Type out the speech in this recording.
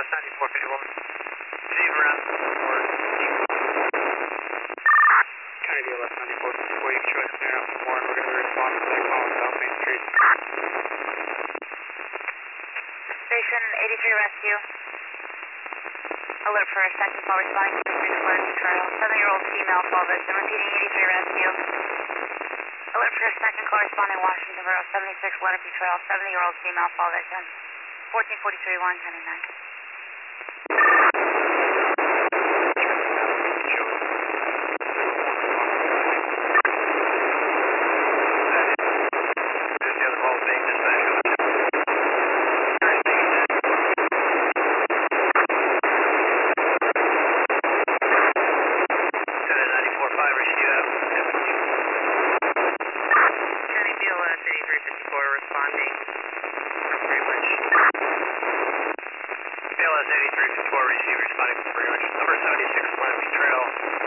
BLS 9451. Receive around or County BLS 9454, you can show us clear out for more, and we're going to be responding to that call on South Main Street. Station 83 Rescue. Alert for extension call responding to the Florida Trail. 7-year-old female fall victim. Repeating 83 Rescue. Alert for extension call responding Washington Borough 76 Lenape Trail. 70-year-old female fall victim. 1443 Warren County 9. Responding from Greenwich. BLS 8354, receive responding from Greenwich. Number 76 Lenape Trail.